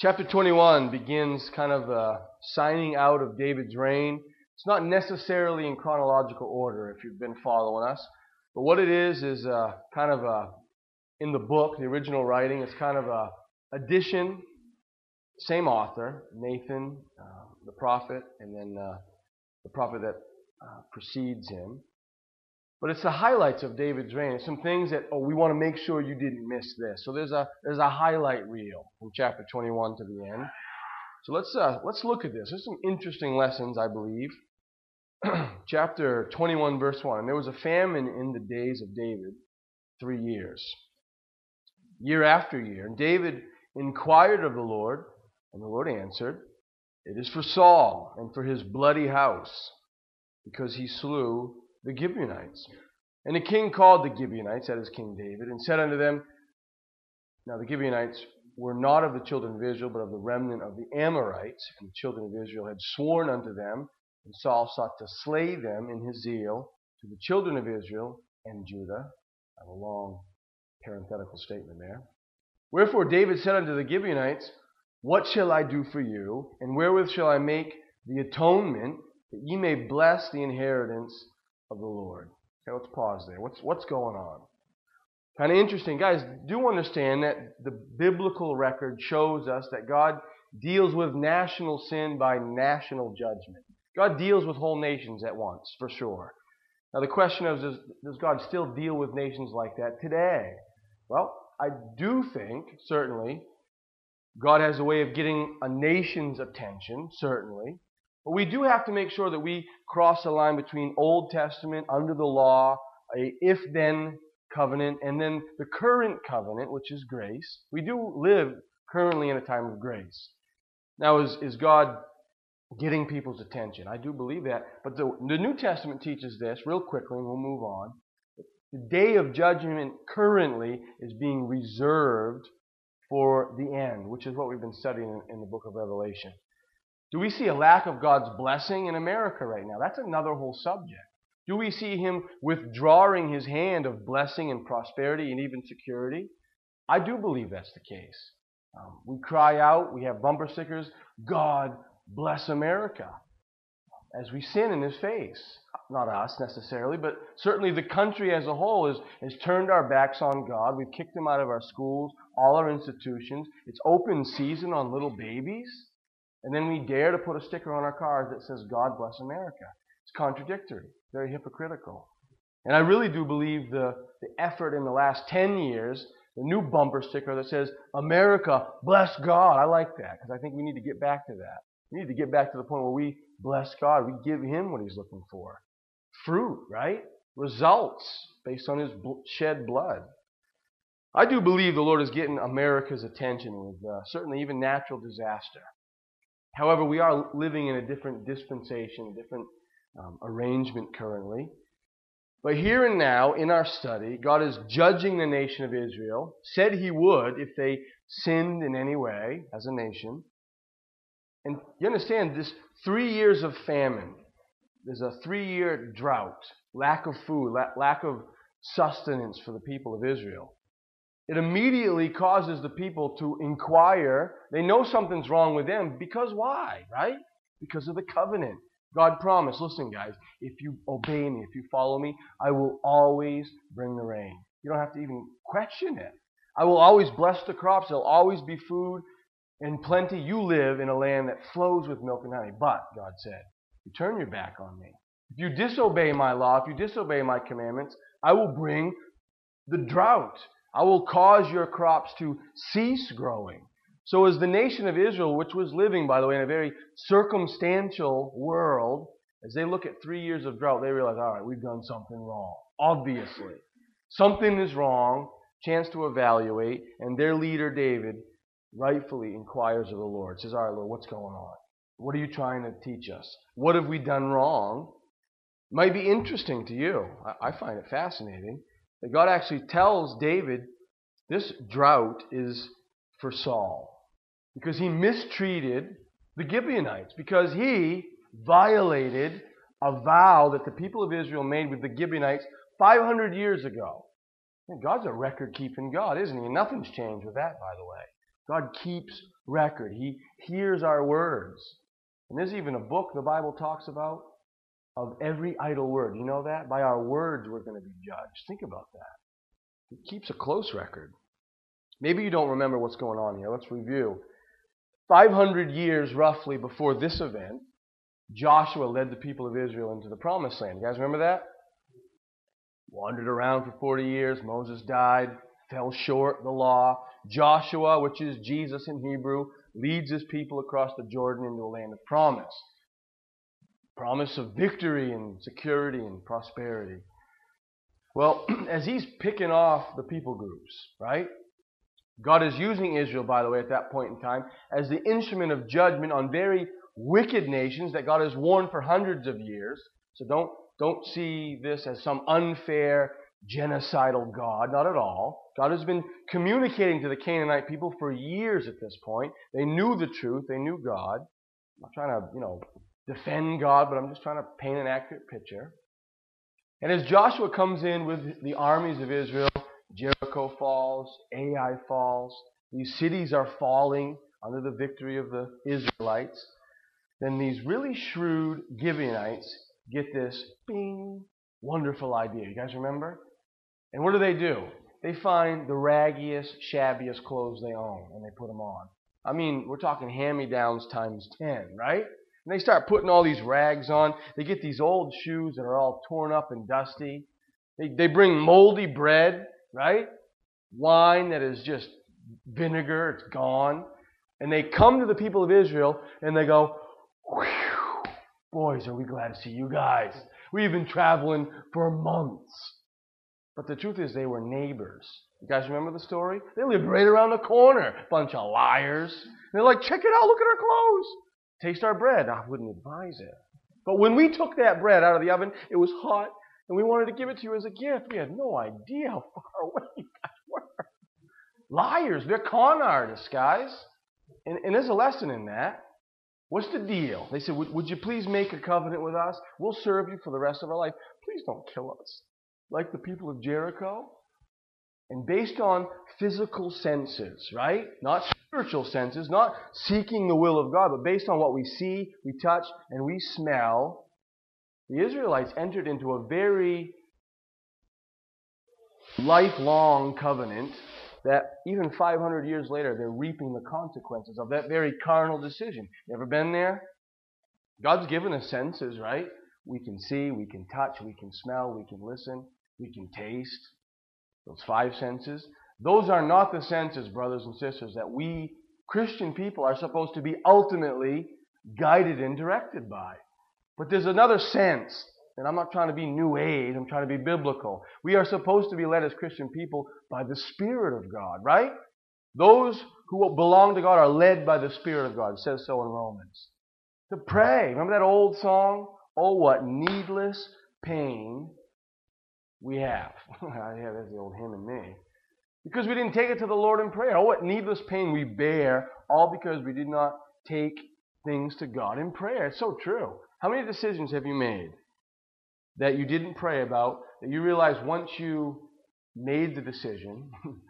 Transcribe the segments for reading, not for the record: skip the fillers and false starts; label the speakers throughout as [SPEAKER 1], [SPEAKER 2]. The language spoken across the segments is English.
[SPEAKER 1] Chapter 21 begins kind of a signing out of David's reign. It's not necessarily in chronological order if you've been following us. But what it is kind of in the book, the original writing, it's kind of a addition, same author, Nathan, the prophet, and then the prophet that precedes him. But it's the highlights of David's reign. It's some things that, we want to make sure you didn't miss this. So there's a highlight reel from chapter 21 to the end. So let's look at this. There's some interesting lessons, I believe. Chapter 21, verse 1. And there was a famine in the days of David, 3 years, year after year. And David inquired of the Lord, and the Lord answered, "It is for Saul and for his bloody house, because he slew the Gibeonites." And the king called the Gibeonites, that is King David, and said unto them, now the Gibeonites were not of the children of Israel, but of the remnant of the Amorites, and the children of Israel had sworn unto them, and Saul sought to slay them in his zeal to the children of Israel and Judah. I have a long parenthetical statement there. Wherefore David said unto the Gibeonites, "What shall I do for you, and wherewith shall I make the atonement, that ye may bless the inheritance of the Lord?" Okay, let's pause there. What's going on? Kind of interesting. Guys, do understand that the biblical record shows us that God deals with national sin by national judgment. God deals with whole nations at once, for sure. Now the question is, does God still deal with nations like that today? Well, I do think, certainly, God has a way of getting a nation's attention, certainly. But we do have to make sure that we cross the line between Old Testament, under the law, a if-then covenant, and then the current covenant, which is grace. We do live currently in a time of grace. Now, is God getting people's attention? I do believe that. But the New Testament teaches this, real quickly, and we'll move on. The day of judgment currently is being reserved for the end, which is what we've been studying in the book of Revelation. Do we see a lack of God's blessing in America right now? That's another whole subject. Do we see Him withdrawing His hand of blessing and prosperity and even security? I do believe that's the case. We cry out, we have bumper stickers, "God bless America," as we sin in His face. Not us necessarily, but certainly the country as a whole has turned our backs on God. We've kicked Him out of our schools, all our institutions. It's open season on little babies. And then we dare to put a sticker on our cars that says, "God bless America." It's contradictory, very hypocritical. And I really do believe the effort in the last 10 years, the new bumper sticker that says, "America, bless God." I like that, because I think we need to get back to that. We need to get back to the point where we bless God. We give Him what He's looking for. Fruit, right? Results based on His shed blood. I do believe the Lord is getting America's attention with certainly even natural disaster. However, we are living in a different dispensation, a different arrangement currently. But here and now, in our study, God is judging the nation of Israel, said He would if they sinned in any way as a nation. And you understand, this 3 years of famine, there's a 3-year drought, lack of food, lack of sustenance for the people of Israel. It immediately causes the people to inquire. They know something's wrong with them. Because why, right? Because of the covenant. God promised, listen guys, if you obey me, if you follow me, I will always bring the rain. You don't have to even question it. I will always bless the crops. There'll always be food and plenty. You live in a land that flows with milk and honey. But, God said, you turn your back on me. If you disobey my law, if you disobey my commandments, I will bring the drought. I will cause your crops to cease growing. So as the nation of Israel, which was living, by the way, in a very circumstantial world, as they look at 3 years of drought, they realize, all right, we've done something wrong. Obviously. Something is wrong. Chance to evaluate. And their leader, David, rightfully inquires of the Lord. Says, all right, Lord, what's going on? What are you trying to teach us? What have we done wrong? It might be interesting to you. I find it fascinating that God actually tells David this drought is for Saul, because he mistreated the Gibeonites, because he violated a vow that the people of Israel made with the Gibeonites 500 years ago. And God's a record-keeping God, isn't He? And nothing's changed with that, by the way. God keeps record. He hears our words. And there's even a book the Bible talks about of every idle word. You know that? By our words we're going to be judged. Think about that. He keeps a close record. Maybe you don't remember what's going on here. Let's review. 500 years roughly before this event, Joshua led the people of Israel into the promised land. You guys remember that? Wandered around for 40 years. Moses died, fell short of the law. Joshua, which is Jesus in Hebrew, leads his people across the Jordan into a land of promise. Promise of victory and security and prosperity. Well, as he's picking off the people groups, right? God is using Israel, by the way, at that point in time, as the instrument of judgment on very wicked nations that God has warned for hundreds of years. So don't see this as some unfair, genocidal God. Not at all. God has been communicating to the Canaanite people for years at this point. They knew the truth. They knew God. I'm not trying to, defend God, but I'm just trying to paint an accurate picture. And as Joshua comes in with the armies of Israel, Jericho falls, Ai falls, these cities are falling under the victory of the Israelites. Then these really shrewd Gibeonites get this bing, wonderful idea. You guys remember? And what do? They find the raggiest, shabbiest clothes they own, and they put them on. I mean, we're talking hand-me-downs times 10, right? And they start putting all these rags on. They get these old shoes that are all torn up and dusty. They bring moldy bread, right? Wine that is just vinegar, it's gone. And they come to the people of Israel and they go, "Whew, boys, are we glad to see you guys. We've been traveling for months." But the truth is they were neighbors. You guys remember the story? They lived right around the corner. Bunch of liars. And they're like, "Check it out, look at our clothes. Taste our bread." I wouldn't advise it. But when we took that bread out of the oven, it was hot, and we wanted to give it to you as a gift. We had no idea how far away you guys were. Liars. They're con artists, guys. And there's a lesson in that. What's the deal? They said, would you please make a covenant with us? We'll serve you for the rest of our life. Please don't kill us. Like the people of Jericho. And based on physical senses, right? Not spiritual senses, not seeking the will of God, but based on what we see, we touch, and we smell, the Israelites entered into a very lifelong covenant that even 500 years later, they're reaping the consequences of that very carnal decision. You ever been there? God's given us senses, right? We can see, we can touch, we can smell, we can listen, we can taste. Those 5 senses. Those are not the senses, brothers and sisters, that we Christian people are supposed to be ultimately guided and directed by. But there's another sense, and I'm not trying to be New Age, I'm trying to be biblical. We are supposed to be led as Christian people by the Spirit of God, right? Those who belong to God are led by the Spirit of God. It says so in Romans. To pray. Remember that old song? Oh, what needless pain we have. Yeah, there's the old hymn in me. Because we didn't take it to the Lord in prayer. Oh, what needless pain we bear, all because we did not take things to God in prayer. It's so true. How many decisions have you made that you didn't pray about, that you realized once you made the decision,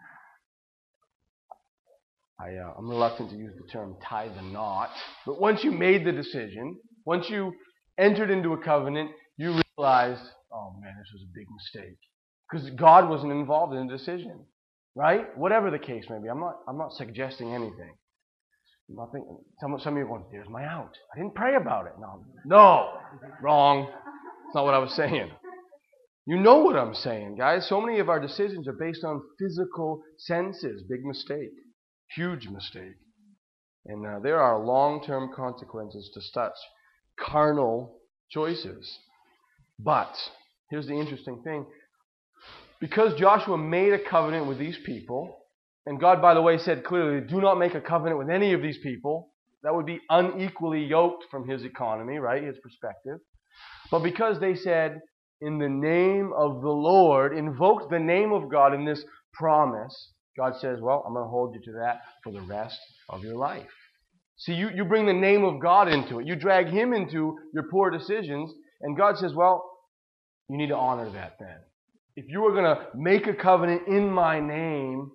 [SPEAKER 1] I'm reluctant to use the term tie the knot, but once you made the decision, once you entered into a covenant, you realized, oh man, this was a big mistake. Because God wasn't involved in the decision. Right? Whatever the case may be. I'm not suggesting anything. Some of you are going, there's my out. I didn't pray about it. No. Wrong. That's not what I was saying. You know what I'm saying, guys. So many of our decisions are based on physical senses. Big mistake. Huge mistake. And there are long-term consequences to such carnal choices. But here's the interesting thing. Because Joshua made a covenant with these people, and God, by the way, said clearly, do not make a covenant with any of these people. That would be unequally yoked from his economy, right? His perspective. But because they said, in the name of the Lord, invoked the name of God in this promise, God says, well, I'm going to hold you to that for the rest of your life. See, you bring the name of God into it. You drag Him into your poor decisions, and God says, well, you need to honor that then. If you are going to make a covenant in my name,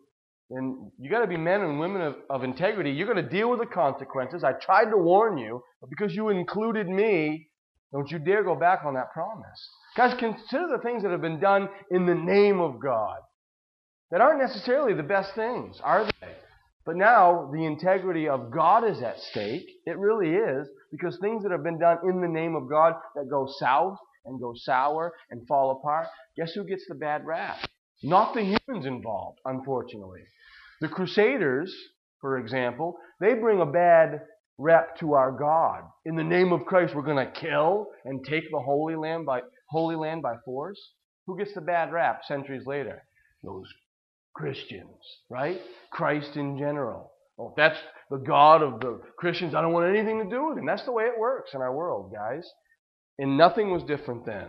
[SPEAKER 1] then you got to be men and women of integrity. You're going to deal with the consequences. I tried to warn you, but because you included me, don't you dare go back on that promise. Guys, consider the things that have been done in the name of God that aren't necessarily the best things, are they? But now the integrity of God is at stake. It really is, because things that have been done in the name of God that go south and go sour and fall apart, guess who gets the bad rap? Not the humans involved, unfortunately. The Crusaders, for example, they bring a bad rep to our God. In the name of Christ, we're going to kill and take the Holy Land by force. Who gets the bad rap centuries later? Those Christians, right? Christ in general. Well, if that's the God of the Christians, I don't want anything to do with him. That's the way it works in our world, guys. And nothing was different then.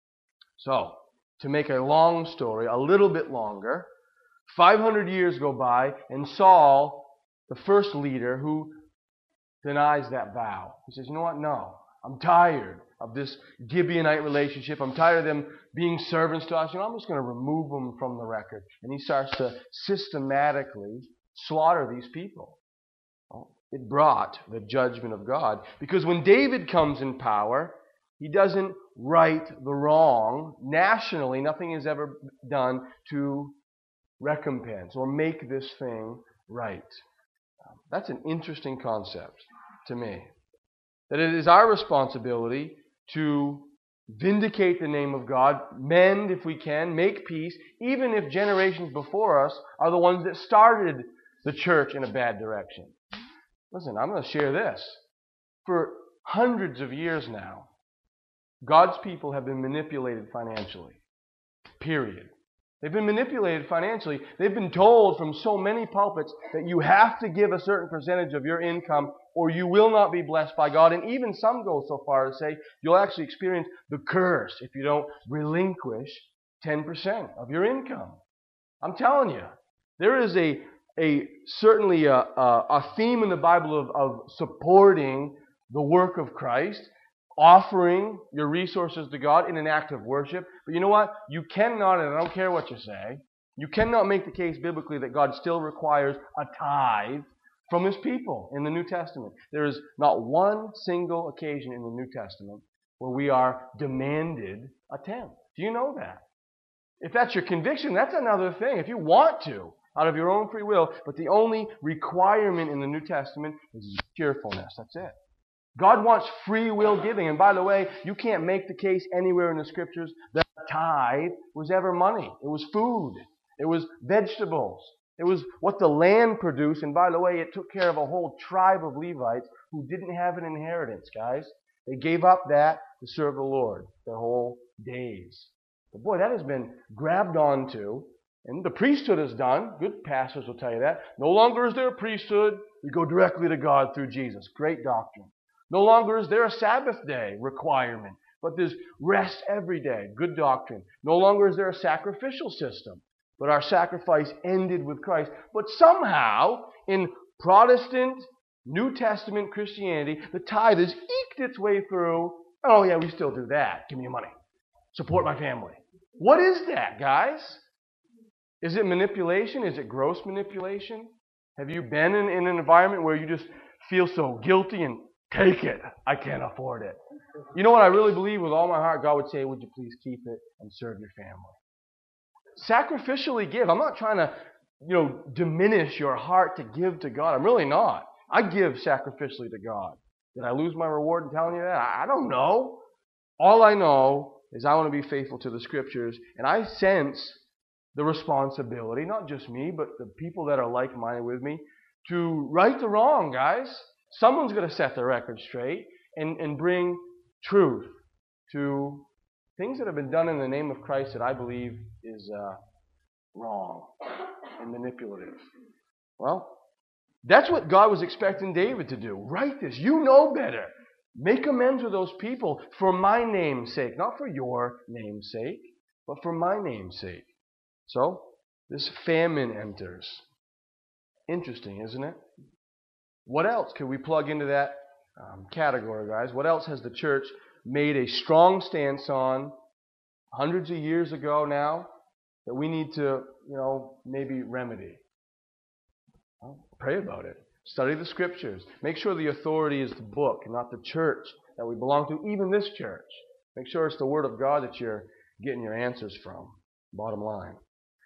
[SPEAKER 1] So, to make a long story a little bit longer, 500 years go by, and Saul, the first leader, who denies that vow. He says, you know what? No. I'm tired of this Gibeonite relationship. I'm tired of them being servants to us. I'm just going to remove them from the record. And he starts to systematically slaughter these people. Well, it brought the judgment of God. Because when David comes in power, he doesn't right the wrong. Nationally, nothing is ever done to recompense or make this thing right. That's an interesting concept to me. That it is our responsibility to vindicate the name of God, mend if we can, make peace, even if generations before us are the ones that started the church in a bad direction. Listen, I'm going to share this. For hundreds of years now, God's people have been manipulated financially. Period. They've been manipulated financially. They've been told from so many pulpits that you have to give a certain percentage of your income or you will not be blessed by God. And even some go so far as to say you'll actually experience the curse if you don't relinquish 10% of your income. I'm telling you, there is certainly a theme in the Bible of supporting the work of Christ, offering your resources to God in an act of worship. But you know what? You cannot, and I don't care what you say, you cannot make the case biblically that God still requires a tithe from his people in the New Testament. There is not one single occasion in the New Testament where we are demanded a tenth. Do you know that? If that's your conviction, that's another thing. If you want to, out of your own free will, but the only requirement in the New Testament is cheerfulness. That's it. God wants free will giving. And by the way, you can't make the case anywhere in the Scriptures that a tithe was ever money. It was food. It was vegetables. It was what the land produced. And by the way, it took care of a whole tribe of Levites who didn't have an inheritance, guys. They gave up that to serve the Lord their whole days. But boy, that has been grabbed onto. And the priesthood is done. Good pastors will tell you that. No longer is there a priesthood. We go directly to God through Jesus. Great doctrine. No longer is there a Sabbath day requirement, but there's rest every day. Good doctrine. No longer is there a sacrificial system, but our sacrifice ended with Christ. But somehow, in Protestant New Testament Christianity, the tithe has eked its way through. Oh yeah, we still do that. Give me your money. Support my family. What is that, guys? Is it manipulation? Is it gross manipulation? Have you been in an environment where you just feel so guilty and take it? I can't afford it. You know what I really believe with all my heart? God would say, would you please keep it and serve your family? Sacrificially give. I'm not trying to, diminish your heart to give to God. I'm really not. I give sacrificially to God. Did I lose my reward in telling you that? I don't know. All I know is I want to be faithful to the Scriptures, and I sense the responsibility, not just me, but the people that are like-minded with me, to right the wrong, guys. Someone's going to set the record straight and bring truth to things that have been done in the name of Christ that I believe is wrong and manipulative. Well, that's what God was expecting David to do. Write this. You know better. Make amends with those people for my name's sake. Not for your name's sake, but for my name's sake. So, this famine enters. Interesting, isn't it? What else could we plug into that category, guys? What else has the church made a strong stance on hundreds of years ago now that we need to, maybe remedy? Pray about it. Study the Scriptures. Make sure the authority is the book, not the church that we belong to, even this church. Make sure it's the Word of God that you're getting your answers from. Bottom line.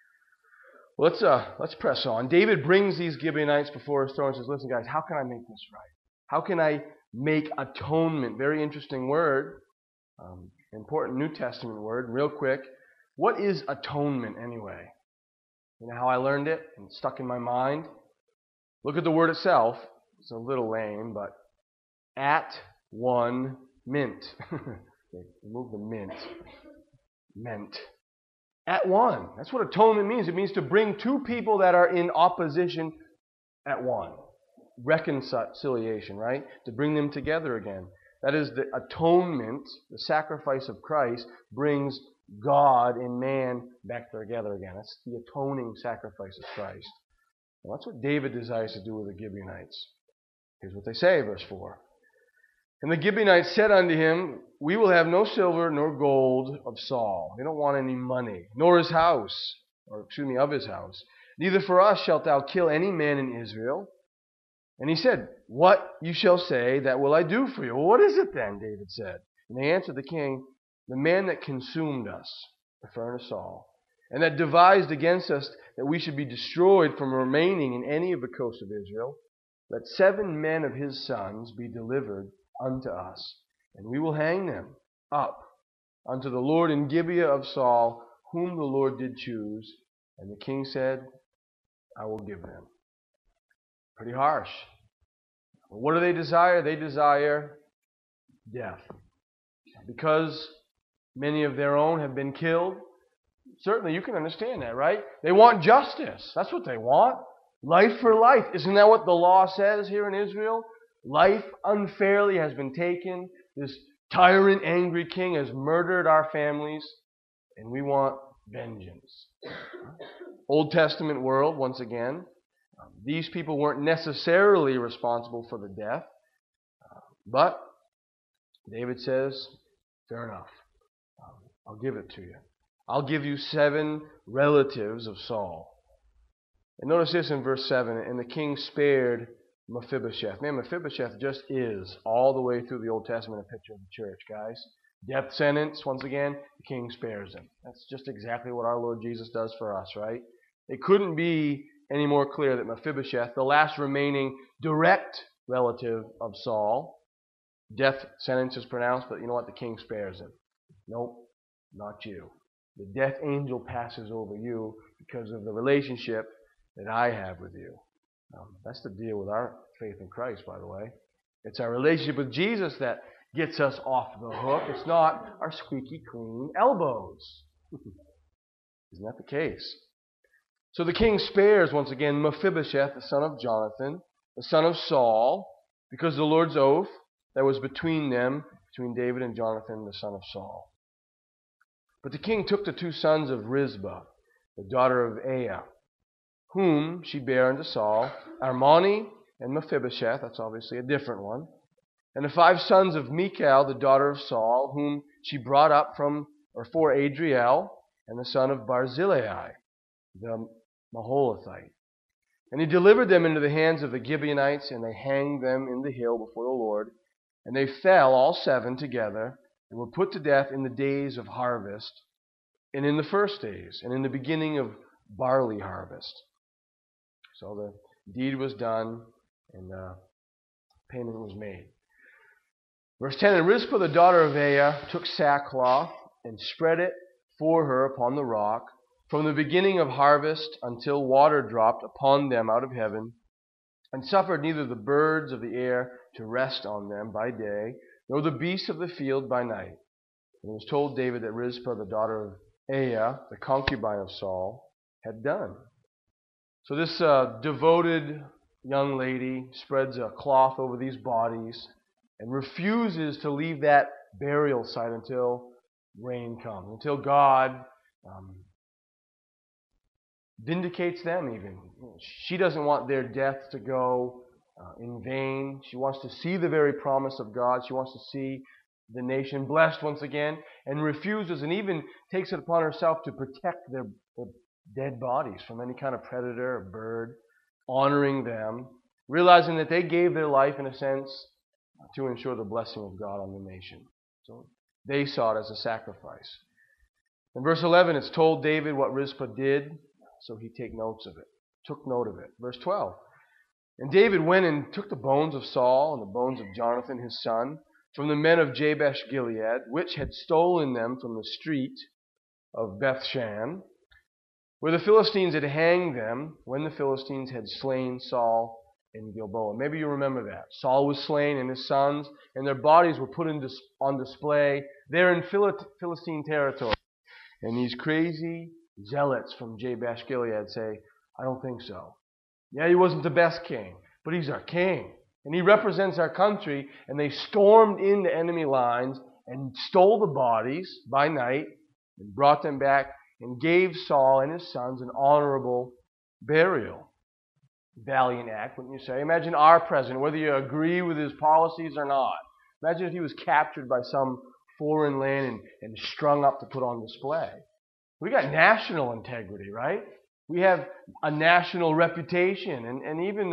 [SPEAKER 1] Well, let's press on. David brings these Gibeonites before his throne and says, listen, guys, how can I make this right? How can I make atonement? Very interesting word. Important New Testament word. Real quick. What is atonement anyway? You know how I learned it and it's stuck in my mind? Look at the word itself. It's a little lame, but at one mint. Remove the mint. Meant. At one. That's what atonement means. It means to bring two people that are in opposition at one. Reconciliation, right? To bring them together again. That is the atonement, the sacrifice of Christ, brings God and man back together again. That's the atoning sacrifice of Christ. Well, that's what David desires to do with the Gibeonites. Here's what they say, verse 4. And the Gibeonites said unto him, we will have no silver nor gold of Saul. They don't want any money, nor his house, of his house. Neither for us shalt thou kill any man in Israel. And he said, what you shall say, that will I do for you. Well, what is it then? David said. And they answered the king, the man that consumed us, referring to Saul, and that devised against us that we should be destroyed from remaining in any of the coasts of Israel, let 7 men of his sons be delivered unto us, and we will hang them up unto the Lord in Gibeah of Saul, whom the Lord did choose. And the king said, I will give them. Pretty harsh. What do they desire? They desire death. Because many of their own have been killed. Certainly you can understand that, right? They want justice. That's what they want. Life for life. Isn't that what the law says here in Israel? Life unfairly has been taken. This tyrant, angry king has murdered our families, and we want vengeance. Old Testament world, once again, these people weren't necessarily responsible for the death, but David says, fair enough. I'll give it to you. I'll give you 7 relatives of Saul. And notice this in verse 7, and the king spared Mephibosheth. Man, Mephibosheth just is, all the way through the Old Testament, a picture of the church, guys. Death sentence, once again, the king spares him. That's just exactly what our Lord Jesus does for us, right? It couldn't be any more clear that Mephibosheth, the last remaining direct relative of Saul, death sentence is pronounced, but you know what? The king spares him. Nope, not you. The death angel passes over you because of the relationship that I have with you. That's the deal with our faith in Christ, by the way. It's our relationship with Jesus that gets us off the hook. It's not our squeaky clean elbows. Isn't that the case? So the king spares, once again, Mephibosheth, the son of Jonathan, the son of Saul, because the Lord's oath that was between them, between David and Jonathan, the son of Saul. But the king took the 2 sons of Rizpah, the daughter of Aiah, whom she bare unto Saul, Armoni and Mephibosheth, that's obviously a different one, and the 5 sons of Michal, the daughter of Saul, whom she brought up for Adriel, and the son of Barzillai, the Maholathite. And he delivered them into the hands of the Gibeonites, and they hanged them in the hill before the Lord. And they fell, all 7 together, and were put to death in the days of harvest, and in the first days, and in the beginning of barley harvest. So the deed was done, and payment was made. Verse 10, and Rizpah, the daughter of Aiah, took sackcloth, and spread it for her upon the rock, from the beginning of harvest until water dropped upon them out of heaven, and suffered neither the birds of the air to rest on them by day, nor the beasts of the field by night. And it was told David that Rizpah, the daughter of Aiah, the concubine of Saul, had done. So this devoted young lady spreads a cloth over these bodies and refuses to leave that burial site until rain comes, until God vindicates them even. She doesn't want their death to go in vain. She wants to see the very promise of God. She wants to see the nation blessed once again, and refuses and even takes it upon herself to protect their dead bodies from any kind of predator or bird. honoring them, realizing that they gave their life, in a sense, to ensure the blessing of God on the nation. So they saw it as a sacrifice. In verse 11, it's told David what Rizpah did, so he took note of it. Verse 12, and David went and took the bones of Saul and the bones of Jonathan his son from the men of Jabesh Gilead, which had stolen them from the street of Bethshan, where the Philistines had hanged them when the Philistines had slain Saul in Gilboa. Maybe you remember that. Saul was slain and his sons, and their bodies were put on display there in Philistine territory. And these crazy zealots from Jabesh Gilead say, I don't think so. Yeah, he wasn't the best king, but he's our king. And he represents our country. And they stormed into enemy lines and stole the bodies by night and brought them back and gave Saul and his sons an honorable burial. Valiant act, wouldn't you say? Imagine our president, whether you agree with his policies or not. Imagine if he was captured by some foreign land and strung up to put on display. We got national integrity, right? We have a national reputation and even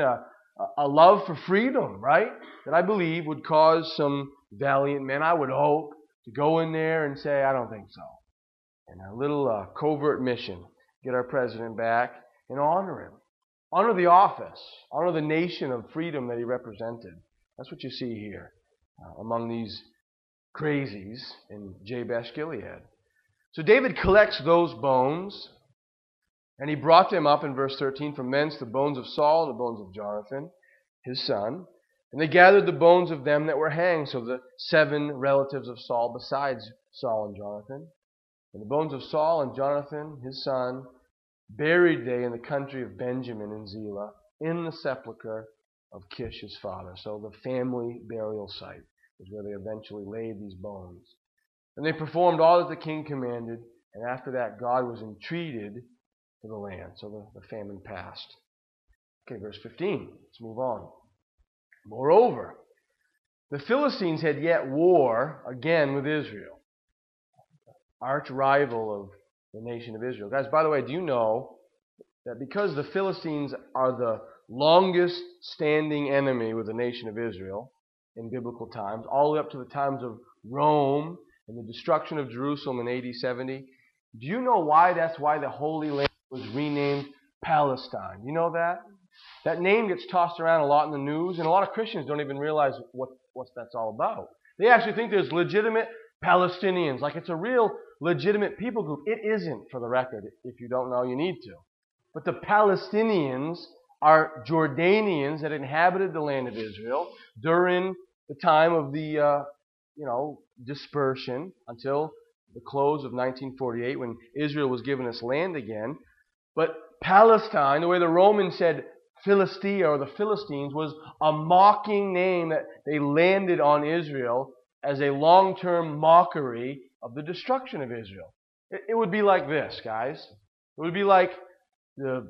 [SPEAKER 1] a love for freedom, right? That I believe would cause some valiant men, I would hope, to go in there and say, I don't think so. And a little covert mission, get our president back and honor him. Honor the office. Honor the nation of freedom that he represented. That's what you see here among these crazies in Jabesh Gilead. So David collects those bones, and he brought them up in verse 13 from thence the bones of Saul and the bones of Jonathan, his son. And they gathered the bones of them that were hanged, so the 7 relatives of Saul besides Saul and Jonathan. And the bones of Saul and Jonathan, his son, buried they in the country of Benjamin in Zelah, in the sepulchre of Kish his father. So the family burial site is where they eventually laid these bones. And they performed all that the king commanded, and after that God was entreated for the land. So the famine passed. Okay, verse 15. Let's move on. Moreover, the Philistines had yet war again with Israel, arch rival of the nation of Israel. Guys, by the way, do you know that because the Philistines are the longest standing enemy with the nation of Israel in biblical times, all the way up to the times of Rome and the destruction of Jerusalem in AD 70, do you know why that's why the Holy Land was renamed Palestine? You know that? That name gets tossed around a lot in the news, and a lot of Christians don't even realize what that's all about. They actually think there's legitimate Palestinians, like it's a real legitimate people group. It isn't, for the record. If you don't know, you need to. But the Palestinians are Jordanians that inhabited the land of Israel during the time of the dispersion until the close of 1948 when Israel was given its land again. But Palestine, the way the Romans said Philistia or the Philistines, was a mocking name that they landed on Israel as a long-term mockery of the destruction of Israel. It would be like this, guys. It would be like the,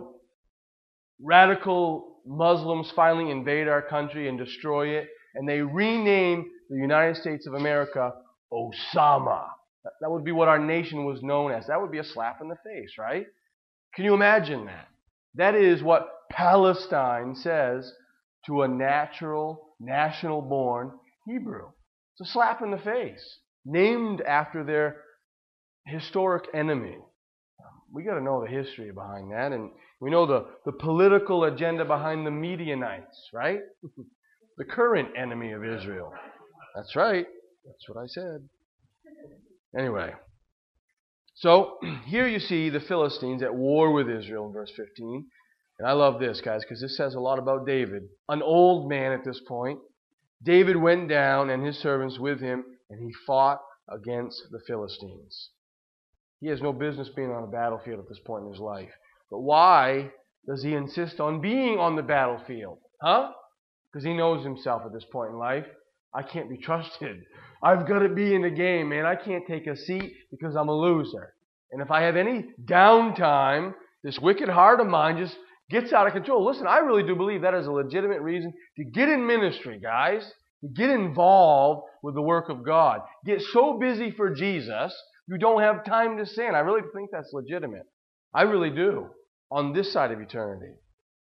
[SPEAKER 1] radical Muslims finally invade our country and destroy it, and they rename the United States of America Osama. That would be what our nation was known as. That would be a slap in the face, right? Can you imagine that? That is what Palestine says to a national-born Hebrew. It's a slap in the face, named after their historic enemy. We got to know the history behind that, and we know the political agenda behind the Midianites, right? The current enemy of Israel. That's right. That's what I said. Anyway, so here you see the Philistines at war with Israel in verse 15. And I love this, guys, because this says a lot about David. An old man at this point. David went down and his servants with him, and he fought against the Philistines. He has no business being on a battlefield at this point in his life. But why does he insist on being on the battlefield? Huh? Because he knows himself at this point in life. I can't be trusted. I've got to be in the game, man. I can't take a seat because I'm a loser. And if I have any downtime, this wicked heart of mine just gets out of control. Listen, I really do believe that is a legitimate reason to get in ministry, guys. To get involved with the work of God. Get so busy for Jesus, you don't have time to sin. I really think that's legitimate. I really do. On this side of eternity.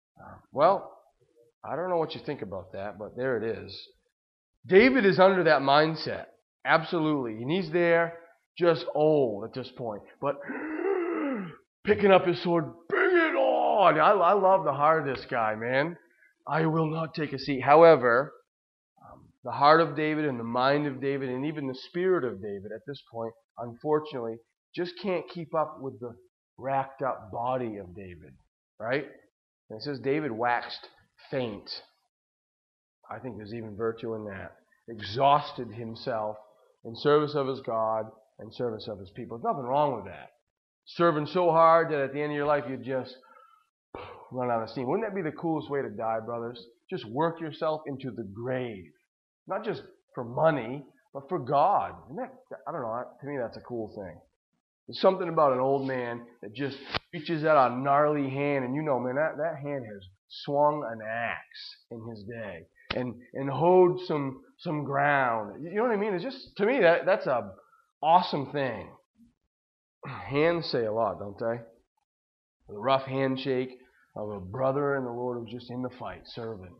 [SPEAKER 1] Well, I don't know what you think about that, but there it is. David is under that mindset. Absolutely. And he's there just old at this point. But picking up his sword, bring it on. I love the heart of this guy, man. I will not take a seat. However, the heart of David and the mind of David and even the spirit of David at this point, unfortunately, just can't keep up with the racked up body of David. Right? And it says David waxed faint. I think there's even virtue in that. Exhausted himself in service of his God and service of his people. There's nothing wrong with that. Serving so hard that at the end of your life you just run out of steam. Wouldn't that be the coolest way to die, brothers? Just work yourself into the grave. Not just for money, but for God. I don't know, to me that's a cool thing. There's something about an old man that just reaches out a gnarly hand, and you know, man, that hand has swung an axe in his day and hoed some ground. You know what I mean? It's just, to me, that's a awesome thing. Hands say a lot, don't they? The rough handshake of a brother in the Lord who's just in the fight, serving.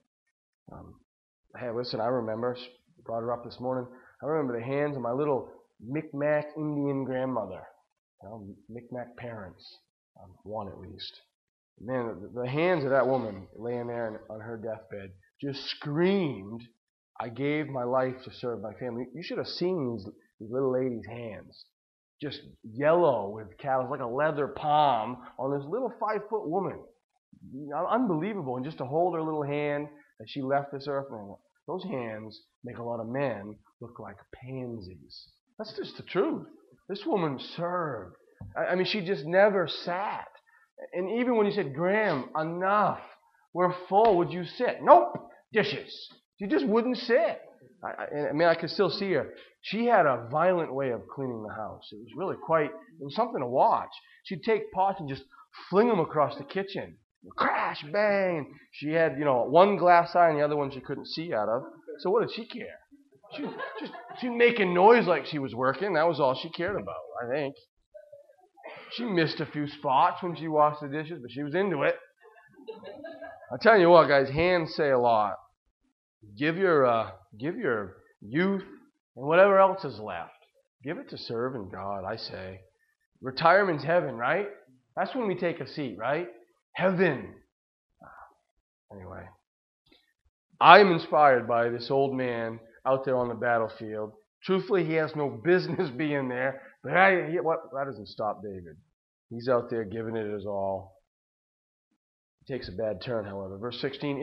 [SPEAKER 1] Hey, listen, I remember, brought her up this morning, I remember the hands of my little Micmac Indian grandmother. Micmac parents, one at least. Man, the hands of that woman laying there on her deathbed just screamed, I gave my life to serve my family. You should have seen these little lady's hands. Just yellow with calluses, like a leather palm on this little 5-foot woman. Unbelievable. And just to hold her little hand as she left this earth, man, those hands make a lot of men look like pansies. That's just the truth. This woman served. I mean, she just never sat. And even when you said, Graham, enough, we're full, would you sit? Nope, dishes. She just wouldn't sit. I could still see her. She had a violent way of cleaning the house. It was really it was something to watch. She'd take pots and just fling them across the kitchen. Crash, bang. She had, one glass eye and the other one she couldn't see out of. So what did she care? She making noise like she was working. That was all she cared about, I think. She missed a few spots when she washed the dishes, but she was into it. I'll tell you what, guys, hands say a lot. Give your youth and whatever else is left, give it to serving God, I say. Retirement's heaven, right? That's when we take a seat, right? Heaven. Anyway, I'm inspired by this old man out there on the battlefield. Truthfully, he has no business being there, but that doesn't stop David. He's out there giving it his all. He takes a bad turn, however. Verse 16,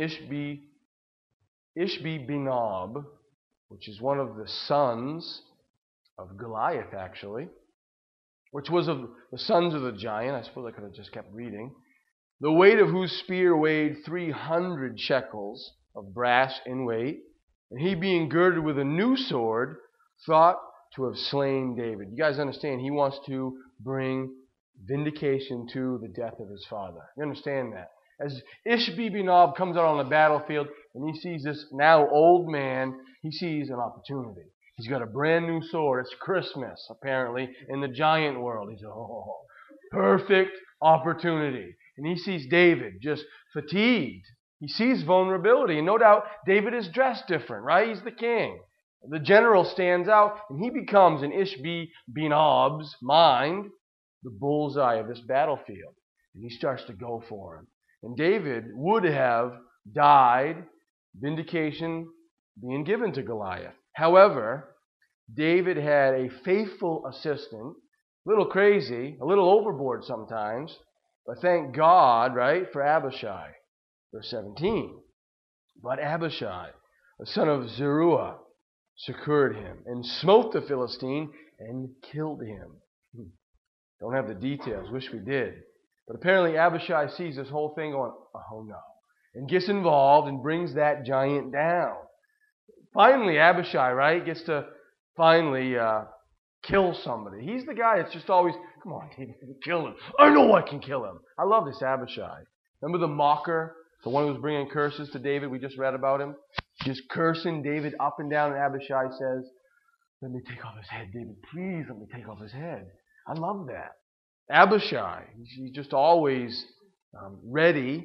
[SPEAKER 1] Ishbi-Benob, which is one of the sons of Goliath, actually, which was of the sons of the giant. I suppose I could have just kept reading. The weight of whose spear weighed 300 shekels of brass in weight, and he being girded with a new sword, thought to have slain David. You guys understand, he wants to bring vindication to the death of his father. You understand that? As Ishbi-Benob comes out on the battlefield and he sees this now old man, he sees an opportunity. He's got a brand new sword. It's Christmas, apparently, in the giant world. He says, perfect opportunity. And he sees David just fatigued. He sees vulnerability. And no doubt, David is dressed different, right? He's the king. The general stands out, and he becomes, in Ishbi-Benob's mind, the bullseye of this battlefield. And he starts to go for him. And David would have died, vindication being given to Goliath. However, David had a faithful assistant, a little crazy, a little overboard sometimes, but thank God, right, for Abishai. Verse 17. But Abishai, the son of Zeruiah, succored him and smote the Philistine and killed him. Don't have the details. Wish we did. But apparently Abishai sees this whole thing going, oh no, and gets involved and brings that giant down. Finally, Abishai, right, gets to finally kill somebody. He's the guy that's just always, come on, David, kill him. I know I can kill him. I love this Abishai. Remember the mocker, the one who was bringing curses to David? We just read about him. Just cursing David up and down, and Abishai says, let me take off his head, David. Please let me take off his head. I love that. Abishai, he's just always ready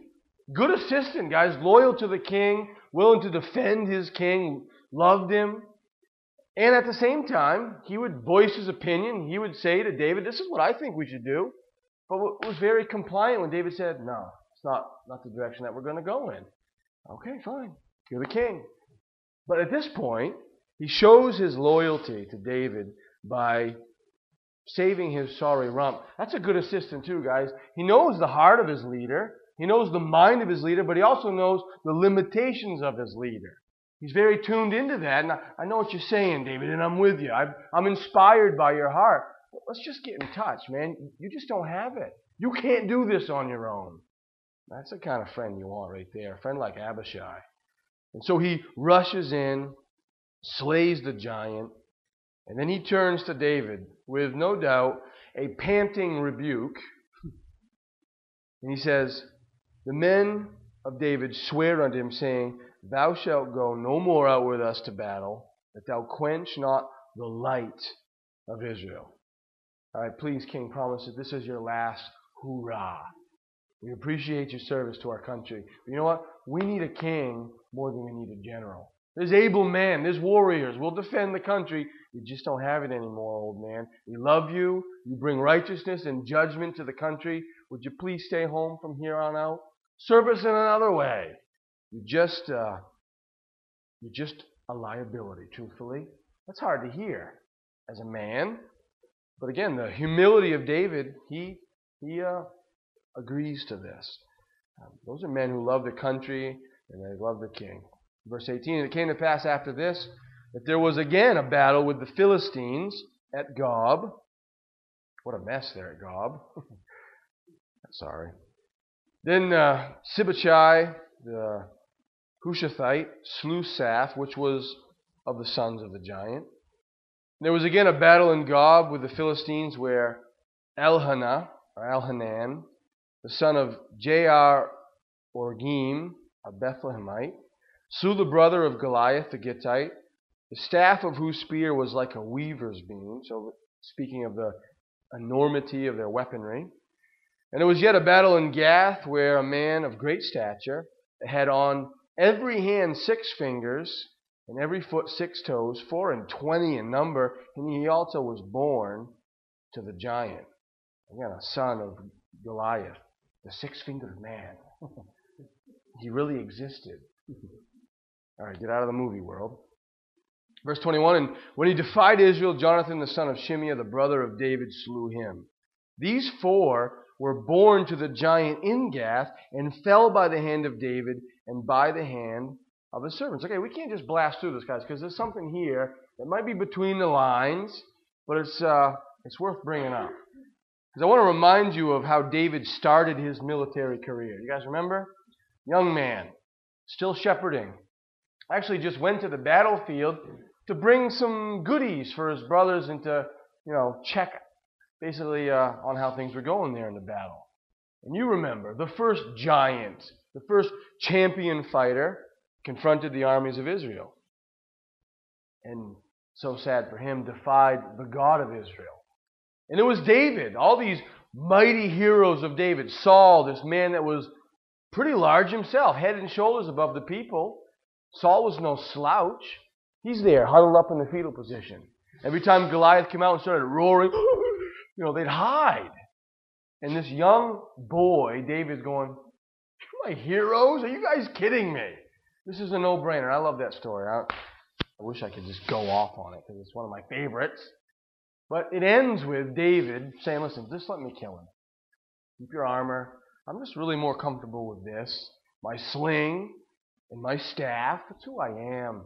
[SPEAKER 1] Good assistant, guys, loyal to the king, willing to defend his king, loved him. And at the same time, he would voice his opinion. He would say to David, this is what I think we should do. But was very compliant when David said, no, it's not the direction that we're going to go in. Okay, fine. You're the king. But at this point, he shows his loyalty to David by saving his sorry rump. That's a good assistant too, guys. He knows the heart of his leader. He knows the mind of his leader, but he also knows the limitations of his leader. He's very tuned into that. And I know what you're saying, David, and I'm with you. I'm inspired by your heart. Let's just get in touch, man. You just don't have it. You can't do this on your own. That's the kind of friend you want right there. A friend like Abishai. And so he rushes in, slays the giant, and then he turns to David with, no doubt, a panting rebuke. And he says, the men of David swear unto him, saying, thou shalt go no more out with us to battle, that thou quench not the light of Israel. All right, please, King, promise that this is your last hoorah. We appreciate your service to our country. But you know what? We need a king more than we need a general. There's able men, there's warriors. We'll defend the country. You just don't have it anymore, old man. We love you. You bring righteousness and judgment to the country. Would you please stay home from here on out? Serve us in another way. You're just a liability, truthfully. That's hard to hear as a man. But again, the humility of David, he agrees to this. Those are men who love the country and they love the king. Verse 18, and it came to pass after this that there was again a battle with the Philistines at Gob. What a mess there at Gob. Sorry. Then Sibbachai, the Hushathite, slew Saph, which was of the sons of the giant. There was again a battle in Gob with the Philistines where Elhanan, the son of Jair Orgim, a Bethlehemite, slew the brother of Goliath the Gittite, the staff of whose spear was like a weaver's beam, so speaking of the enormity of their weaponry. And there was yet a battle in Gath where a man of great stature had on every hand 6 fingers, and every foot 6 toes, 24 in number, and he also was born to the giant. Again, a son of Goliath, the 6-fingered man. He really existed. All right, get out of the movie world. Verse 21, and when he defied Israel, Jonathan the son of Shimeah, the brother of David, slew him. These 4 were born to the giant in Gath and fell by the hand of David and by the hand of his servants. Okay, we can't just blast through this, guys, because there's something here that might be between the lines, but it's worth bringing up. Because I want to remind you of how David started his military career. You guys remember? Young man, still shepherding. Actually just went to the battlefield to bring some goodies for his brothers and to, check basically on how things were going there in the battle. And you remember, the first giant, the first champion fighter confronted the armies of Israel. And so sad for him, defied the God of Israel. And it was David, all these mighty heroes of David. Saul, this man that was pretty large himself, head and shoulders above the people. Saul was no slouch. He's there, huddled up in the fetal position. Every time Goliath came out and started roaring, they'd hide. And this young boy, David's going, "You're my heroes? Are you guys kidding me?" This is a no-brainer. I love that story. I wish I could just go off on it because it's one of my favorites. But it ends with David saying, listen, just let me kill him. Keep your armor. I'm just really more comfortable with this. My sling and my staff. That's who I am.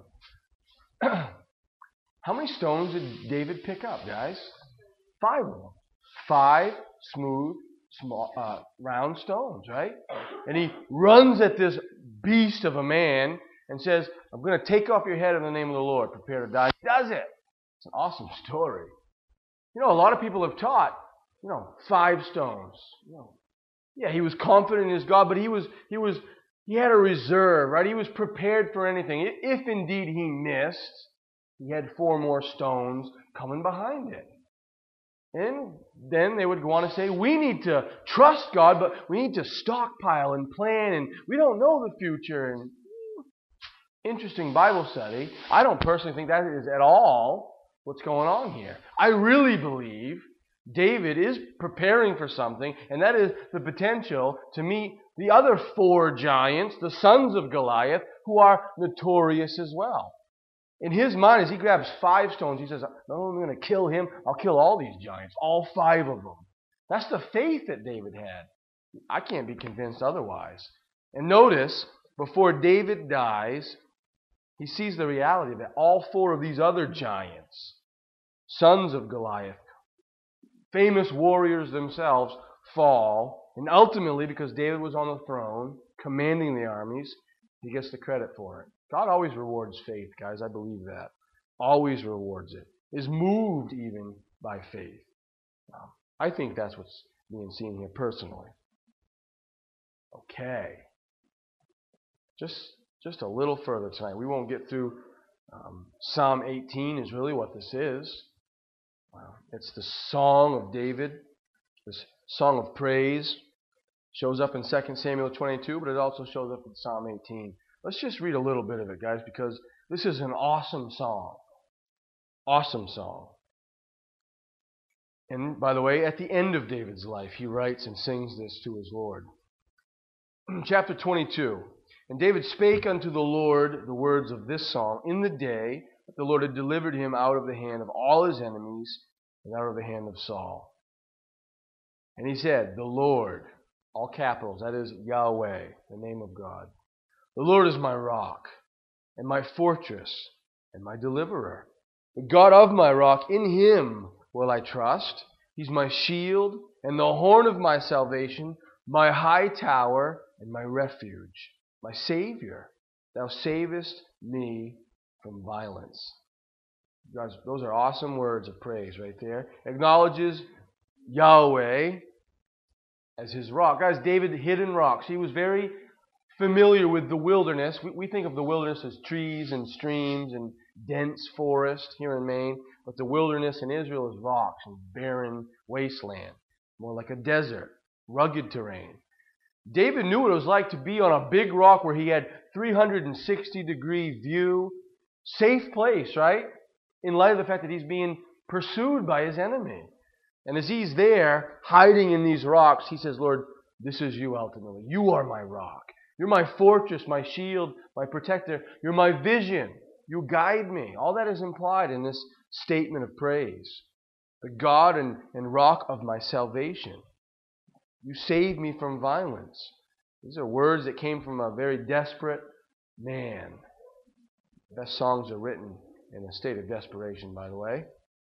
[SPEAKER 1] How many stones did David pick up, guys? 5 of them. 5 smooth, small, round stones, right? And he runs at this beast of a man and says, I'm going to take off your head in the name of the Lord. Prepare to die. He does it. It's an awesome story. A lot of people have taught, 5 stones. Yeah, he was confident in his God, but he had a reserve, right? He was prepared for anything. If indeed he missed, he had 4 more stones coming behind it. And then they would go on to say, we need to trust God, but we need to stockpile and plan, and we don't know the future. And interesting Bible study. I don't personally think that is at all what's going on here. I really believe David is preparing for something, and that is the potential to meet the other 4 giants, the sons of Goliath, who are notorious as well. In his mind, as he grabs 5 stones, he says, no, I'm going to kill him. I'll kill all these giants, all 5 of them. That's the faith that David had. I can't be convinced otherwise. And notice, before David dies, he sees the reality that all 4 of these other giants, sons of Goliath, famous warriors themselves, fall. And ultimately, because David was on the throne, commanding the armies, he gets the credit for it. God always rewards faith, guys. I believe that. Always rewards it. Is moved even by faith. I think that's what's being seen here personally. Okay. Just a little further tonight. We won't get through Psalm 18 is really what this is. It's the song of David, this song of praise. Shows up in 2 Samuel 22, but it also shows up in Psalm 18. Let's just read a little bit of it, guys, because this is an awesome song. Awesome song. And by the way, at the end of David's life, he writes and sings this to his Lord. Chapter 22. And David spake unto the Lord the words of this song in the day that the Lord had delivered him out of the hand of all his enemies and out of the hand of Saul. And he said, the Lord, all capitals, that is Yahweh, the name of God. The Lord is my rock and my fortress and my deliverer. The God of my rock, in him will I trust. He's my shield and the horn of my salvation, my high tower and my refuge, my Savior. Thou savest me from violence. Guys, those are awesome words of praise right there. Acknowledges Yahweh as his rock. Guys, David hid in rocks. He was very familiar with the wilderness. We think of the wilderness as trees and streams and dense forest here in Maine, but the wilderness in Israel is rocks and barren wasteland, more like a desert, rugged terrain. David knew what it was like to be on a big rock where he had 360-degree view, safe place, right? In light of the fact that he's being pursued by his enemy. And as he's there, hiding in these rocks, he says, Lord, this is you ultimately. You are my rock. You're my fortress, my shield, my protector. You're my vision. You guide me. All that is implied in this statement of praise. The God and rock of my salvation. You save me from violence. These are words that came from a very desperate man. The best songs are written in a state of desperation, by the way.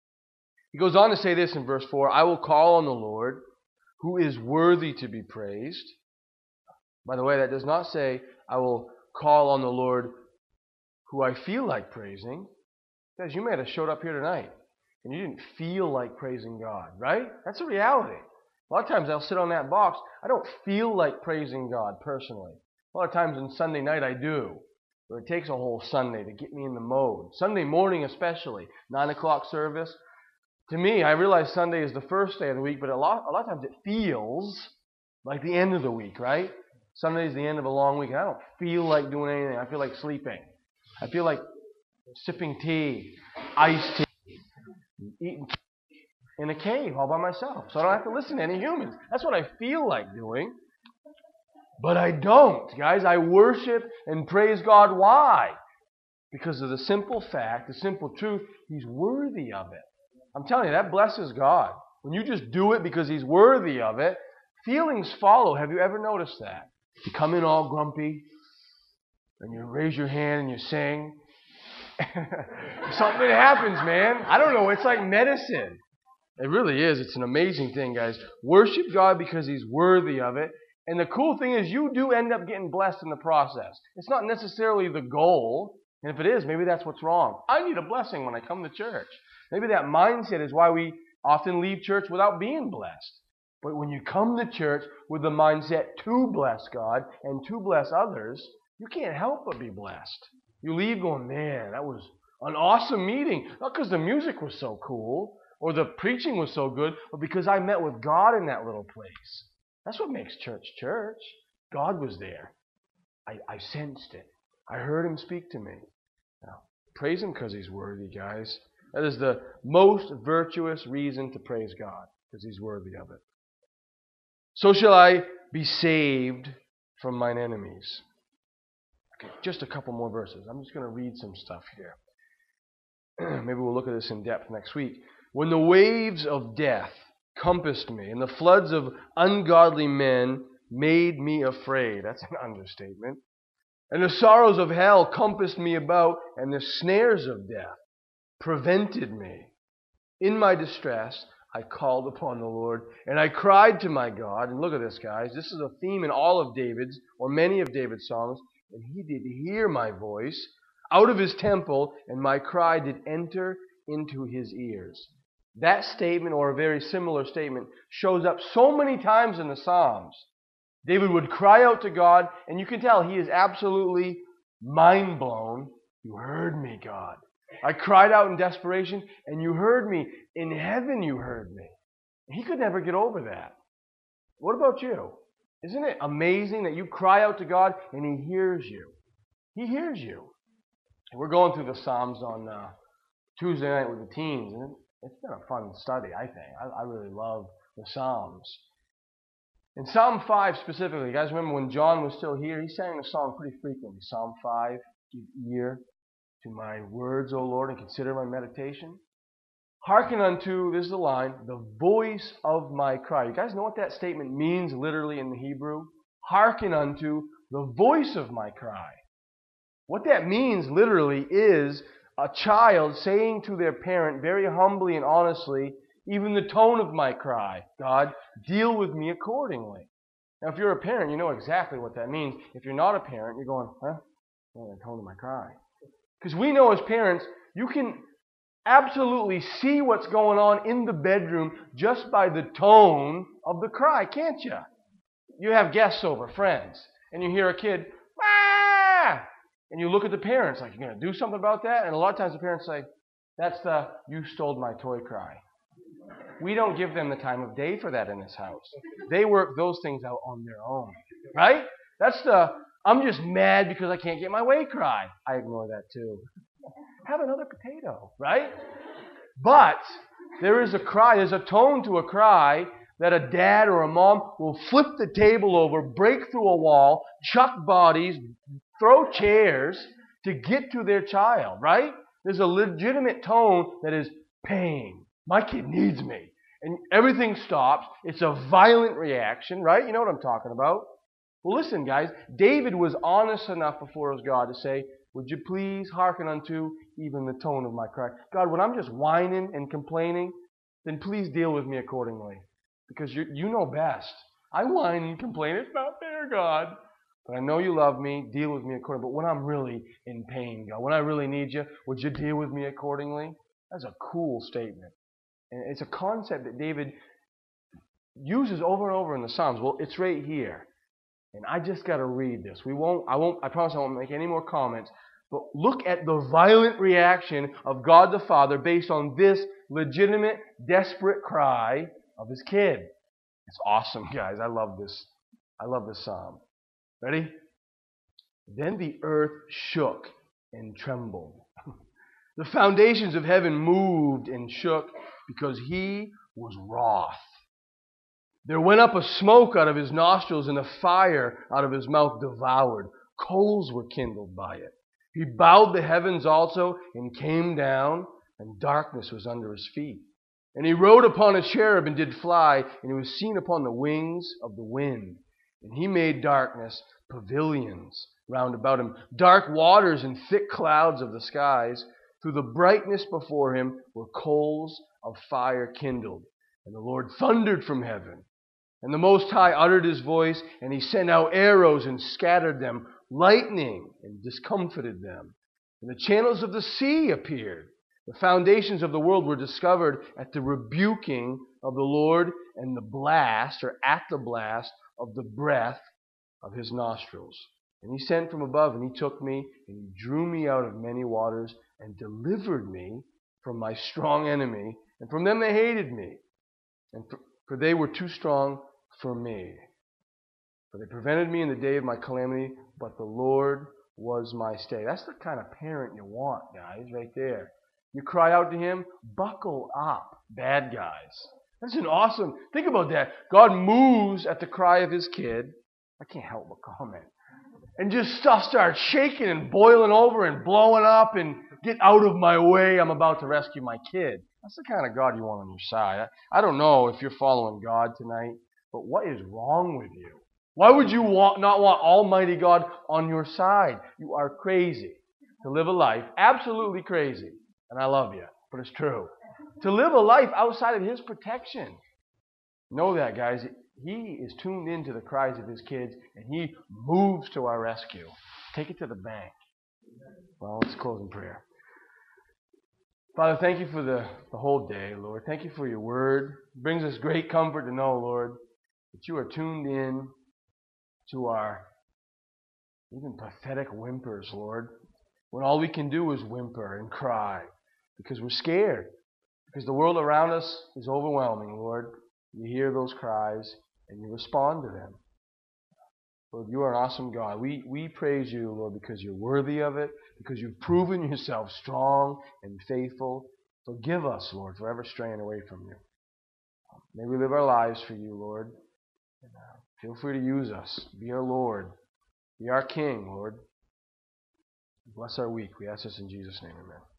[SPEAKER 1] He goes on to say this in verse 4, I will call on the Lord, who is worthy to be praised. By the way, that does not say, I will call on the Lord who I feel like praising. Guys, you may have showed up here tonight and you didn't feel like praising God, right? That's a reality. A lot of times I'll sit on that box. I don't feel like praising God personally. A lot of times on Sunday night I do. But it takes a whole Sunday to get me in the mode. Sunday morning especially, 9 o'clock service. To me, I realize Sunday is the first day of the week, but a lot of times it feels like the end of the week, right? Sunday is the end of a long week, and I don't feel like doing anything. I feel like sleeping. I feel like sipping tea, iced tea, eating in a cave all by myself, so I don't have to listen to any humans. That's what I feel like doing. But I don't, guys. I worship and praise God. Why? Because of the simple fact, the simple truth, He's worthy of it. I'm telling you, that blesses God. When you just do it because He's worthy of it, feelings follow. Have you ever noticed that? You come in all grumpy, and you raise your hand and you sing. Something happens, man. I don't know. It's like medicine. It really is. It's an amazing thing, guys. Worship God because He's worthy of it. And the cool thing is you do end up getting blessed in the process. It's not necessarily the goal. And if it is, maybe that's what's wrong. I need a blessing when I come to church. Maybe that mindset is why we often leave church without being blessed. But when you come to church with the mindset to bless God and to bless others, you can't help but be blessed. You leave going, man, that was an awesome meeting. Not because the music was so cool or the preaching was so good, but because I met with God in that little place. That's what makes church church. God was there. I sensed it. I heard him speak to me. Now, praise him because he's worthy, guys. That is the most virtuous reason to praise God, because he's worthy of it. So shall I be saved from mine enemies. Okay, just a couple more verses. I'm just going to read some stuff here. Maybe we'll look at this in depth next week. When the waves of death compassed me, and the floods of ungodly men made me afraid. That's an understatement. And the sorrows of hell compassed me about, and the snares of death prevented me. In my distress, I called upon the Lord, and I cried to my God. And look at this, guys. This is a theme in all of David's, or many of David's songs. And he did hear my voice out of his temple, and my cry did enter into his ears. That statement, or a very similar statement, shows up so many times in the Psalms. David would cry out to God, and you can tell he is absolutely mind blown. You heard me, God. I cried out in desperation, and you heard me. In heaven you heard me. He could never get over that. What about you? Isn't it amazing that you cry out to God, and he hears you? He hears you. We're going through the Psalms on Tuesday night with the teens, and it's been a fun study, I think. I really love the Psalms. In Psalm 5 specifically, you guys remember when John was still here, he sang the song pretty frequently. Psalm 5, give ear to my words, O Lord, and consider my meditation. Hearken unto, this is the line, the voice of my cry. You guys know what that statement means literally in the Hebrew? Hearken unto the voice of my cry. What that means literally is a child saying to their parent very humbly and honestly, even the tone of my cry, God, deal with me accordingly. Now, if you're a parent, you know exactly what that means. If you're not a parent, you're going, huh? Well, the tone of my cry. Because we know as parents, you can absolutely see what's going on in the bedroom just by the tone of the cry, can't you? You have guests over, friends, and you hear a kid, ah! And you look at the parents like, you're going to do something about that? And a lot of times the parents say, that's the, you stole my toy cry. We don't give them the time of day for that in this house. They work those things out on their own, right? That's the, I'm just mad because I can't get my way cry. I ignore that too. Have another potato, right? But there is a cry, there's a tone to a cry that a dad or a mom will flip the table over, break through a wall, chuck bodies, throw chairs to get to their child, right? There's a legitimate tone that is pain. My kid needs me. And everything stops. It's a violent reaction, right? You know what I'm talking about. Well, listen, guys. David was honest enough before his God to say, would you please hearken unto even the tone of my cry? God, when I'm just whining and complaining, then please deal with me accordingly. Because you know best. I whine and complain. It's not fair, God. But I know you love me. Deal with me accordingly. But when I'm really in pain, God, when I really need you, would you deal with me accordingly? That's a cool statement. And it's a concept that David uses over and over in the Psalms. Well, it's right here. And I just got to read this. I promise I won't make any more comments. But look at the violent reaction of God the Father based on this legitimate, desperate cry of his kid. It's awesome, guys. I love this. I love this psalm. Ready? Then the earth shook and trembled. The foundations of heaven moved and shook because he was wroth. There went up a smoke out of his nostrils, and a fire out of his mouth devoured. Coals were kindled by it. He bowed the heavens also and came down, and darkness was under his feet. And he rode upon a cherub and did fly, and he was seen upon the wings of the wind. And he made darkness pavilions round about him, dark waters and thick clouds of the skies. Through the brightness before him were coals of fire kindled. And the Lord thundered from heaven. And the Most High uttered his voice, and he sent out arrows and scattered them, lightning and discomfited them. And the channels of the sea appeared. The foundations of the world were discovered at the rebuking of the Lord and the blast, or at the blast, of the breath of his nostrils. And he sent from above, and he took me, and he drew me out of many waters, and delivered me from my strong enemy, And from them they hated me, and for they were too strong for me. For they prevented me in the day of my calamity, but the Lord was my stay. That's the kind of parent you want, guys, right there. You cry out to Him, buckle up, bad guys. That's an awesome, think about that. God moves at the cry of His kid. I can't help but comment. And just stuff starts shaking and boiling over and blowing up and get out of my way. I'm about to rescue my kid. That's the kind of God you want on your side. I don't know if you're following God tonight, but what is wrong with you? Why would you not want Almighty God on your side? You are crazy to live a life, absolutely crazy. And I love you, but it's true. To live a life outside of His protection. Know that, guys. He is tuned into the cries of His kids, and He moves to our rescue. Take it to the bank. Well, let's close in prayer. Father, thank You for the whole day, Lord. Thank You for Your word. It brings us great comfort to know, Lord, that You are tuned in to our even pathetic whimpers, Lord, when all we can do is whimper and cry because we're scared, because the world around us is overwhelming, Lord. You hear those cries and You respond to them. Lord, You are an awesome God. We praise You, Lord, because You're worthy of it, because You've proven Yourself strong and faithful. Forgive us, Lord, for ever straying away from You. May we live our lives for You, Lord. Feel free to use us. Be our Lord. Be our King, Lord. Bless our week. We ask this in Jesus' name, amen.